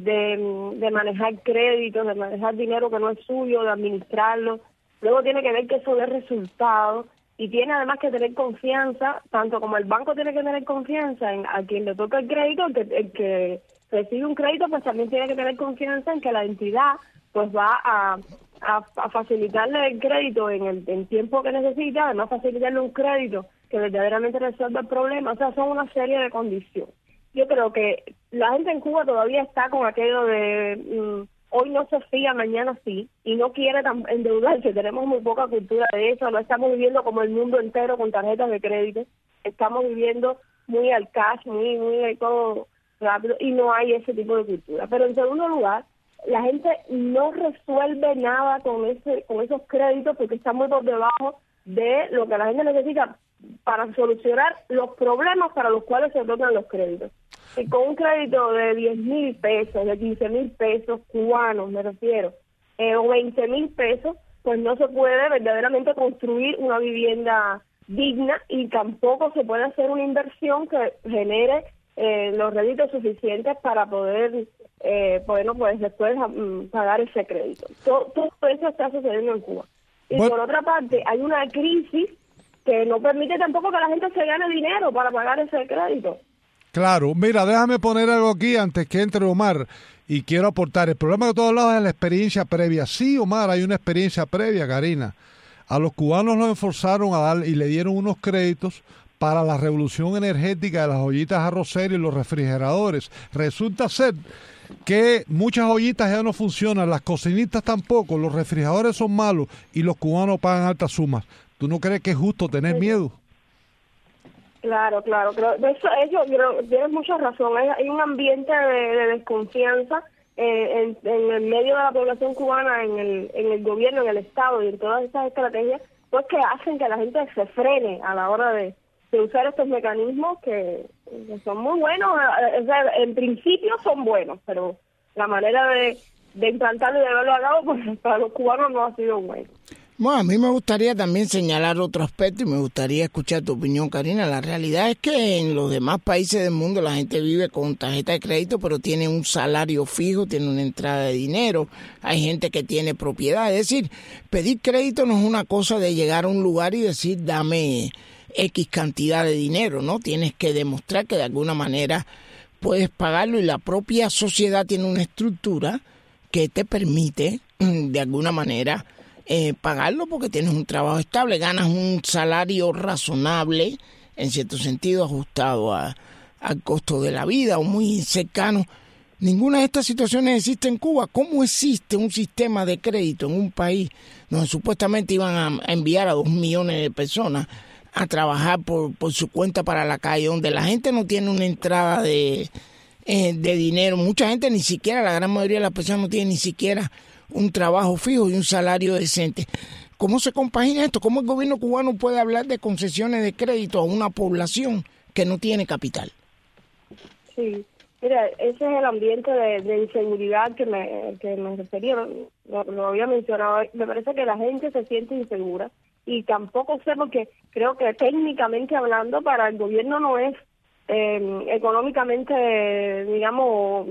de, de manejar créditos, de manejar dinero que no es suyo, de administrarlo. Luego tiene que ver que eso dé resultados y tiene además que tener confianza, tanto como el banco tiene que tener confianza en a quien le toca el crédito, el que, el que recibe un crédito, pues también tiene que tener confianza en que la entidad pues va a, a, a facilitarle el crédito en el en tiempo que necesita, además facilitarle un crédito que verdaderamente resuelva el problema. O sea, son una serie de condiciones. Yo creo que la gente en Cuba todavía está con aquello de mmm, hoy no se fía, mañana sí, y no quiere tan endeudarse. Tenemos muy poca cultura de eso, no estamos viviendo como el mundo entero con tarjetas de crédito, estamos viviendo muy al cash, muy, muy todo rápido, y no hay ese tipo de cultura. Pero en segundo lugar, la gente no resuelve nada con ese con esos créditos porque está muy por debajo de lo que la gente necesita para solucionar los problemas para los cuales se otorgan los créditos. Y con un crédito de diez mil pesos, de quince mil pesos cubanos, me refiero, eh, o veinte mil pesos, pues no se puede verdaderamente construir una vivienda digna y tampoco se puede hacer una inversión que genere eh, los réditos suficientes para poder, eh, bueno, pues después um, pagar ese crédito. Todo, todo eso está sucediendo en Cuba. Y bueno, por otra parte, hay una crisis que no permite tampoco que la gente se gane dinero para pagar ese crédito. Claro, mira, déjame poner algo aquí antes que entre Omar, y quiero aportar. El problema que tú hablabas es la experiencia previa. Sí, Omar, hay una experiencia previa, Karina. A los cubanos los forzaron a dar y le dieron unos créditos para la revolución energética de las ollitas arroceras y los refrigeradores. Resulta ser que muchas ollitas ya no funcionan, las cocinitas tampoco, los refrigeradores son malos y los cubanos pagan altas sumas. ¿Tú no crees que es justo tener miedo? Claro, claro, creo, de eso, eso creo, tienes mucha razón. Hay, hay un ambiente de, de desconfianza eh, en, en el medio de la población cubana, en el, en el gobierno, en el Estado y en todas esas estrategias, pues que hacen que la gente se frene a la hora de, de usar estos mecanismos que, que son muy buenos. O sea, en principio son buenos, pero la manera de, de implantarlo y de llevarlo a cabo, pues para los cubanos no ha sido bueno. Bueno, a mí me gustaría también señalar otro aspecto y me gustaría escuchar tu opinión, Karina. La realidad es que en los demás países del mundo la gente vive con tarjeta de crédito, pero tiene un salario fijo, tiene una entrada de dinero. Hay gente que tiene propiedad. Es decir, pedir crédito no es una cosa de llegar a un lugar y decir, dame X cantidad de dinero, ¿no? Tienes que demostrar que de alguna manera puedes pagarlo y la propia sociedad tiene una estructura que te permite, de alguna manera, Eh, pagarlo porque tienes un trabajo estable, ganas un salario razonable, en cierto sentido ajustado a, al costo de la vida o muy cercano. Ninguna de estas situaciones existe en Cuba. ¿Cómo existe un sistema de crédito en un país donde supuestamente iban a, a enviar a dos millones de personas a trabajar por, por su cuenta para la calle, donde la gente no tiene una entrada de, eh, de dinero? Mucha gente ni siquiera, la gran mayoría de las personas no tiene ni siquiera un trabajo fijo y un salario decente. ¿Cómo se compagina esto? ¿Cómo el gobierno cubano puede hablar de concesiones de crédito a una población que no tiene capital? Sí, mira, ese es el ambiente de, de inseguridad que me, que me refería, lo, lo había mencionado. Me parece que la gente se siente insegura y tampoco sé, porque creo que técnicamente hablando para el gobierno no es eh, económicamente, digamos,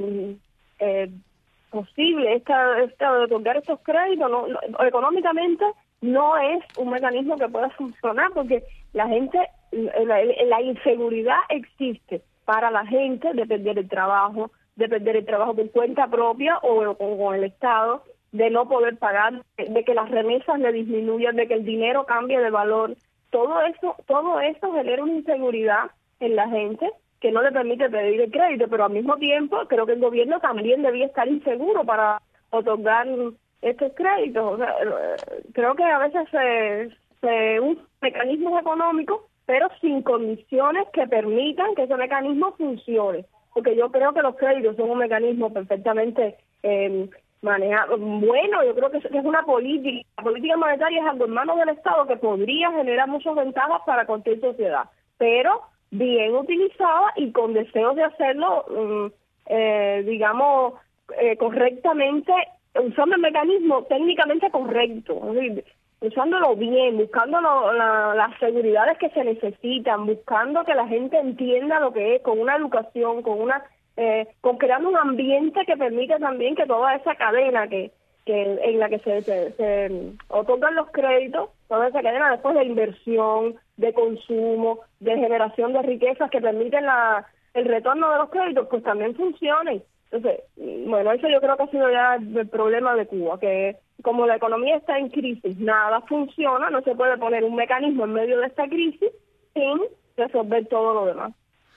eh, posible esta, esta de otorgar estos créditos. No, no, económicamente no es un mecanismo que pueda funcionar, porque la gente, la, la inseguridad existe para la gente de perder el trabajo, de perder el trabajo por cuenta propia o con el Estado, de no poder pagar, de que las remesas le disminuyan, de que el dinero cambie de valor. Todo eso, todo eso genera una inseguridad en la gente que no le permite pedir el crédito, pero al mismo tiempo creo que el gobierno también debía estar inseguro para otorgar estos créditos. O sea, creo que a veces se, se usan mecanismos económicos, pero sin condiciones que permitan que ese mecanismo funcione. Porque yo creo que los créditos son un mecanismo perfectamente eh, manejado. Bueno, yo creo que es, que es una política. La política monetaria es algo en manos del Estado que podría generar muchas ventajas para cualquier sociedad, pero bien utilizada y con deseos de hacerlo, um, eh, digamos, eh, correctamente, usando el mecanismo técnicamente correcto, es decir, usándolo bien, buscando lo, la, las seguridades que se necesitan, buscando que la gente entienda lo que es, con una educación, con una, eh, con creando un ambiente que permita también que toda esa cadena que, que en la que se, se, se otorgan los créditos, toda esa cadena después de inversión, de consumo, de generación de riquezas que permiten la, el retorno de los créditos, pues también funcionen. Entonces, bueno, eso yo creo que ha sido ya el problema de Cuba, que como la economía está en crisis, nada funciona, no se puede poner un mecanismo en medio de esta crisis sin resolver todo lo demás.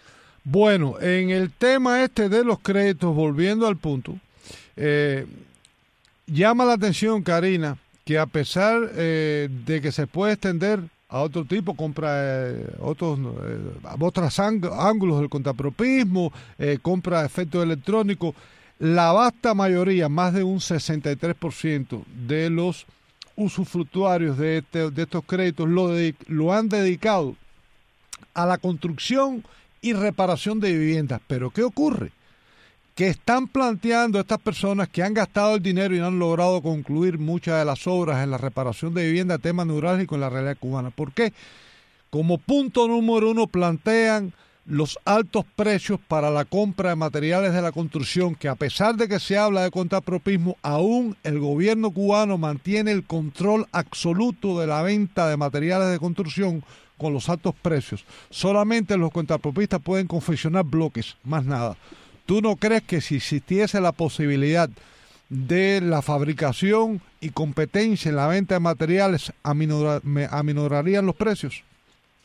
Bueno, en el tema este de los créditos, volviendo al punto, eh, llama la atención, Karina, que a pesar eh, de que se puede extender a otro tipo, compra eh, otros eh, otros ángulos del contrapropismo, eh, compra efectos electrónicos, la vasta mayoría, más de un sesenta y tres por ciento de los usufructuarios de, este, de estos créditos lo, de, lo han dedicado a la construcción y reparación de viviendas. Pero ¿qué ocurre? Que están planteando estas personas que han gastado el dinero y no han logrado concluir muchas de las obras en la reparación de vivienda, tema neurálgico en la realidad cubana. ¿Por qué? Como punto número uno plantean los altos precios para la compra de materiales de la construcción, que a pesar de que se habla de contrapropismo, aún el gobierno cubano mantiene el control absoluto de la venta de materiales de construcción con los altos precios. Solamente los contrapropistas pueden confeccionar bloques, más nada. ¿Tú no crees que si existiese la posibilidad de la fabricación y competencia en la venta de materiales, aminorar, aminorarían los precios?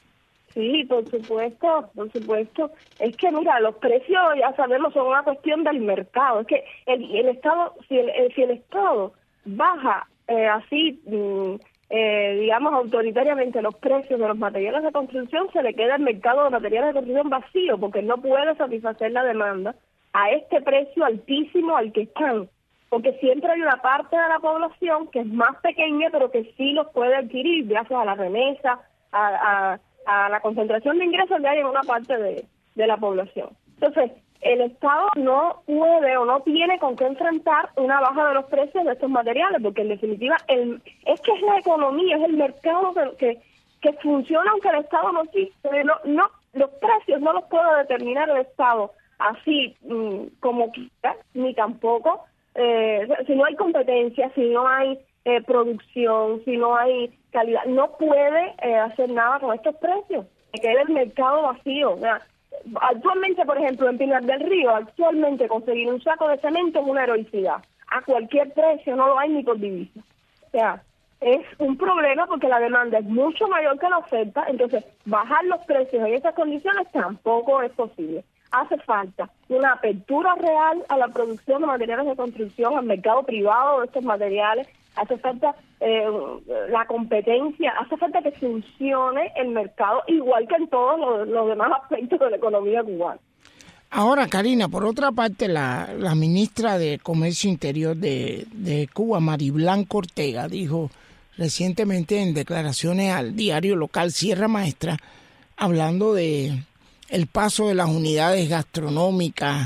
Sí, por supuesto, por supuesto. Es que, mira, los precios, ya sabemos, son una cuestión del mercado. Es que el, el Estado, si el, el, si el Estado baja eh, así, mm, eh, digamos, autoritariamente los precios de los materiales de construcción, se le queda el mercado de materiales de construcción vacío, porque no puede satisfacer la demanda a este precio altísimo al que están. Porque siempre hay una parte de la población que es más pequeña, pero que sí los puede adquirir gracias a la remesa, a... a a la concentración de ingresos que hay en una parte de, de la población. Entonces, el Estado no puede o no tiene con qué enfrentar una baja de los precios de estos materiales, porque en definitiva el, es que es la economía, es el mercado que, que, que funciona aunque el Estado no existe. No, no, los precios no los puede determinar el Estado así mmm, como quiera, ni tampoco eh, si no hay competencia, si no hay eh, producción, si no hay calidad, no puede eh, hacer nada con estos precios, que queda el mercado vacío. O sea, actualmente, por ejemplo, en Pinar del Río, actualmente conseguir un saco de cemento es una heroicidad. A cualquier precio, no lo hay ni por divisa. O sea, es un problema porque la demanda es mucho mayor que la oferta, entonces bajar los precios en esas condiciones tampoco es posible. Hace falta una apertura real a la producción de materiales de construcción, al mercado privado de estos materiales, hace falta eh, la competencia, hace falta que funcione el mercado igual que en todos los, los demás aspectos de la economía cubana. Ahora, Karina, por otra parte, la, la ministra de Comercio Interior de, de Cuba, Mariblanco Ortega, dijo recientemente en declaraciones al diario local Sierra Maestra, hablando de el paso de las unidades gastronómicas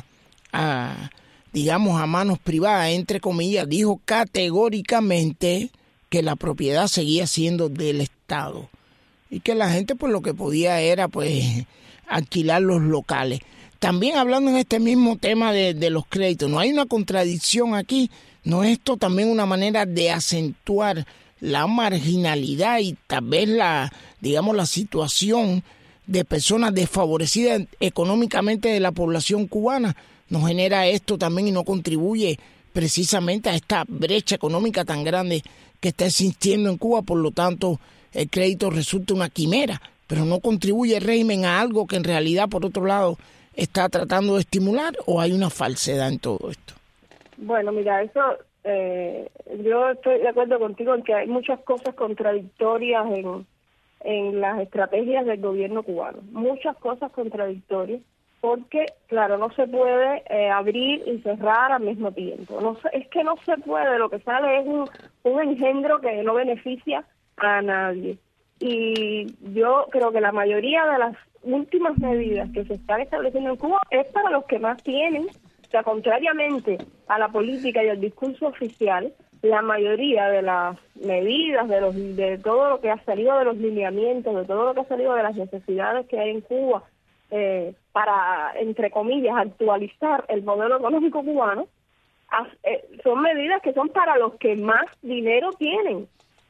a, digamos, a manos privadas, entre comillas, dijo categóricamente que la propiedad seguía siendo del Estado y que la gente pues lo que podía era pues alquilar los locales. También hablando en este mismo tema de, de los créditos, ¿no hay una contradicción aquí? ¿No es esto también una manera de acentuar la marginalidad y tal vez la, digamos, la situación de personas desfavorecidas económicamente de la población cubana? ¿No genera esto también y no contribuye precisamente a esta brecha económica tan grande que está existiendo en Cuba? Por lo tanto, el crédito resulta una quimera, pero no contribuye el régimen a algo que en realidad, por otro lado, está tratando de estimular, ¿o hay una falsedad en todo esto? Bueno, mira, eso eh, yo estoy de acuerdo contigo en que hay muchas cosas contradictorias en, en las estrategias del gobierno cubano, muchas cosas contradictorias, porque, claro, no se puede eh, abrir y cerrar al mismo tiempo. No se, es que no se puede, lo que sale es un, un engendro que no beneficia a nadie. Y yo creo que la mayoría de las últimas medidas que se están estableciendo en Cuba es para los que más tienen. O sea, contrariamente a la política y al discurso oficial, la mayoría de las medidas, de los de todo lo que ha salido de los lineamientos, de todo lo que ha salido de las necesidades que hay en Cuba, eh, para, entre comillas, actualizar el modelo económico cubano, eh, son medidas que son para los que más dinero tienen.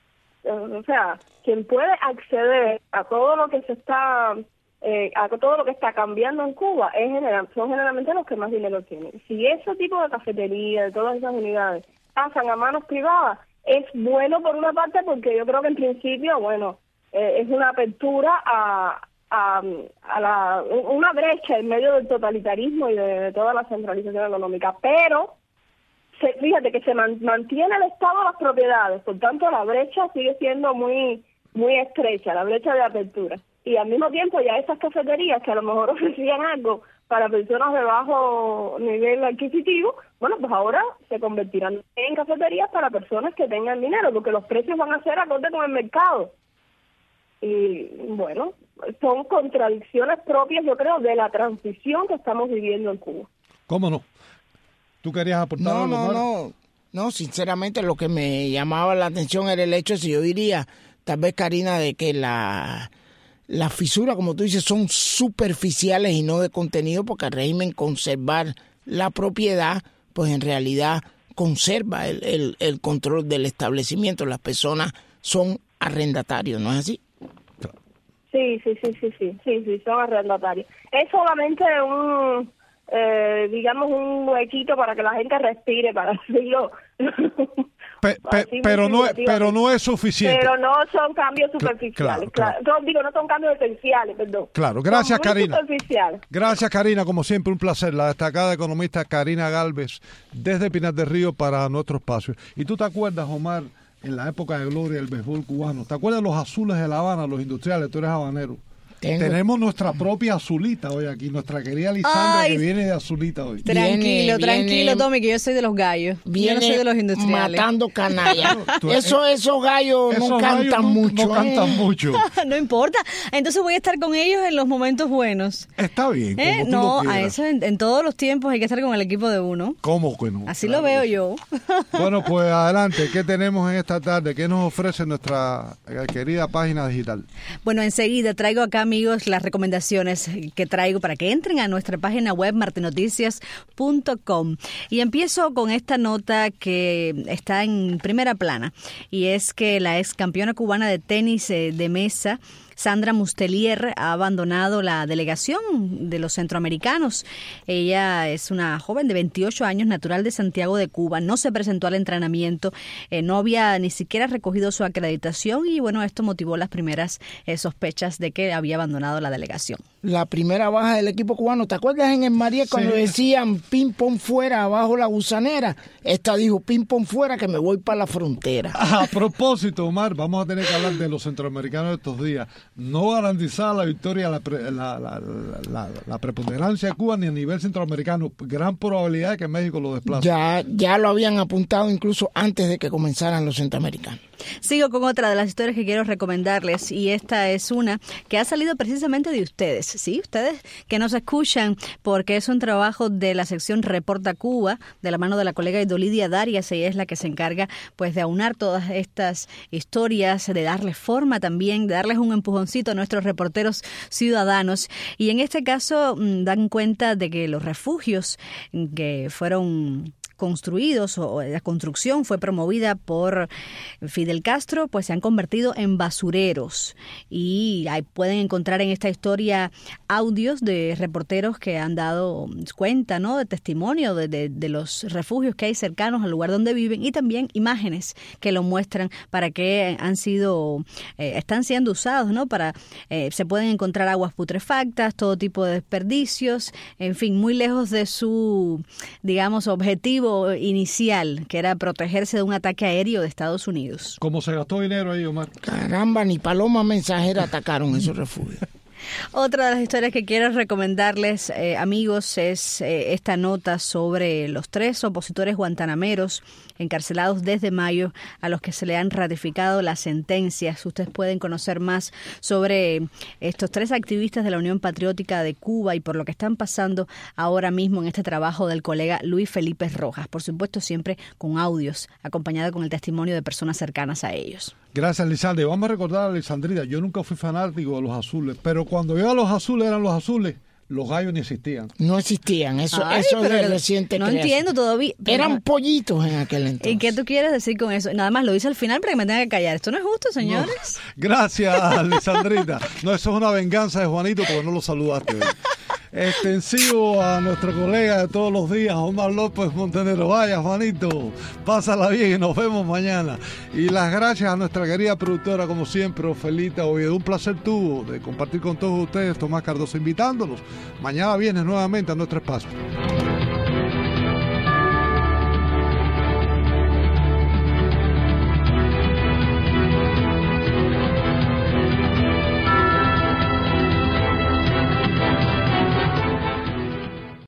O sea, quien puede acceder a todo lo que se está, eh, a todo lo que está cambiando en Cuba es general, son generalmente los que más dinero tienen. Si ese tipo de cafetería, de todas esas unidades, pasan a manos privadas, es bueno por una parte porque yo creo que en principio, bueno, eh, es una apertura a, a, a la, una brecha en medio del totalitarismo y de, de toda la centralización económica, pero Se, fíjate que se man, mantiene el Estado las propiedades, por tanto la brecha sigue siendo muy muy estrecha, la brecha de apertura. Y al mismo tiempo ya esas cafeterías que a lo mejor ofrecían algo para personas de bajo nivel adquisitivo, bueno, pues ahora se convertirán en cafeterías para personas que tengan dinero, porque los precios van a ser acorde con el mercado. Y bueno, son contradicciones propias, yo creo, de la transición que estamos viviendo en Cuba. ¿Cómo no? ¿Tú querías aportar no, algo? No, no, no. No, sinceramente lo que me llamaba la atención era el hecho, si yo diría, tal vez, Karina, de que la, la fisura, como tú dices, son superficiales y no de contenido, porque el régimen conservar la propiedad, pues en realidad conserva el, el, el control del establecimiento. Las personas son arrendatarios, ¿no es así? Sí, sí, sí, sí, sí, sí, sí, son arrendatarios. Es solamente un... Eh, digamos un huequito para que la gente respire, para decirlo Pe, pe, pero, no, pero no es suficiente. Pero no son cambios superficiales. Claro, claro. Claro. No, digo, no son cambios esenciales, perdón. Claro, gracias, Karina. Superficiales. Gracias, Karina, como siempre, un placer. La destacada economista Karina Galvez, desde Pinar del Río para nuestro espacio. ¿Y tú te acuerdas, Omar, en la época de gloria del béisbol cubano? ¿Te acuerdas de los azules de La Habana, los industriales? Tú eres habanero. Tengo. Tenemos nuestra propia azulita hoy aquí, nuestra querida Lisandra, Ay, que viene de azulita hoy. Tranquilo, viene, tranquilo, viene, Tommy, que yo soy de los gallos. Viene yo no soy de los industriales. Matando canalla. Eso, esos gallos esos no cantan gallos mucho. No, no ¿eh? cantan mucho. No importa. Entonces voy a estar con ellos en los momentos buenos. Está bien. ¿Eh? Como no, tú lo a eso en, en todos los tiempos hay que estar con el equipo de uno. ¿Cómo que no? Así claro lo veo que yo. Bueno, pues adelante. ¿Qué tenemos en esta tarde? ¿Qué nos ofrece nuestra querida página digital? Bueno, enseguida traigo acá, amigos, las recomendaciones que traigo para que entren a nuestra página web martinoticias punto com. Y empiezo con esta nota que está en primera plana, y es que la ex campeona cubana de tenis de mesa, Sandra Mustelier, ha abandonado la delegación de los centroamericanos. Ella es una joven de veintiocho años, natural de Santiago de Cuba. No se presentó al entrenamiento, eh, no había ni siquiera recogido su acreditación y bueno, esto motivó las primeras eh, sospechas de que había abandonado la delegación. La primera baja del equipo cubano, ¿te acuerdas en el María cuando sí. decían ping pong fuera, abajo la gusanera? Esta dijo ping pong fuera, que me voy para la frontera. A propósito, Omar, vamos a tener que hablar de los centroamericanos estos días. No garantizaba la victoria, la, pre, la, la, la, la, la preponderancia de Cuba ni a nivel centroamericano. Gran probabilidad de que México lo desplace. Ya, ya lo habían apuntado incluso antes de que comenzaran los centroamericanos. Sigo con otra de las historias que quiero recomendarles, y esta es una que ha salido precisamente de ustedes, ¿sí? Ustedes que nos escuchan, porque es un trabajo de la sección Reporta Cuba, de la mano de la colega Idolidia Darias. Ella es la que se encarga pues de aunar todas estas historias, de darles forma también, de darles un empujoncito a nuestros reporteros ciudadanos. Y en este caso dan cuenta de que los refugios que fueron construidos o la construcción fue promovida por Fidel Castro, pues se han convertido en basureros, y ahí pueden encontrar en esta historia audios de reporteros que han dado cuenta, ¿no?, de testimonio de, de, de los refugios que hay cercanos al lugar donde viven, y también imágenes que lo muestran para que han sido eh, están siendo usados, ¿no?, para eh, se pueden encontrar aguas putrefactas, todo tipo de desperdicios, en fin, muy lejos de su, digamos, objetivo inicial, que era protegerse de un ataque aéreo de Estados Unidos. ¿Cómo se gastó dinero ahí, Omar? Caramba, ni paloma mensajera atacaron esos refugios. Otra de las historias que quiero recomendarles, eh, amigos, es eh, esta nota sobre los tres opositores guantanameros encarcelados desde mayo, a los que se le han ratificado las sentencias. Ustedes pueden conocer más sobre estos tres activistas de la Unión Patriótica de Cuba y por lo que están pasando ahora mismo en este trabajo del colega Luis Felipe Rojas. Por supuesto, siempre con audios, acompañado con el testimonio de personas cercanas a ellos. Gracias, Lisandra. Y vamos a recordar a Lisandrita, yo nunca fui fanático de los azules, pero cuando yo a los azules eran los azules, los gallos ni existían. No existían, eso, Ay, eso es de que, reciente No creación. entiendo todavía. Eran pollitos en aquel entonces. ¿Y qué tú quieres decir con eso? Nada más lo hice al final para que me tengan que callar. Esto no es justo, señores. No. Gracias, Lisandrita. No, eso es una venganza de Juanito porque no lo saludaste. Extensivo a nuestro colega de todos los días, Omar López Montenegro. Vaya, Juanito, pásala bien y nos vemos mañana. Y las gracias a nuestra querida productora, como siempre, Ofelita Oviedo. Un placer tuvo de compartir con todos ustedes, Tomás Cardoso, invitándolos. Mañana vienes nuevamente a nuestro espacio.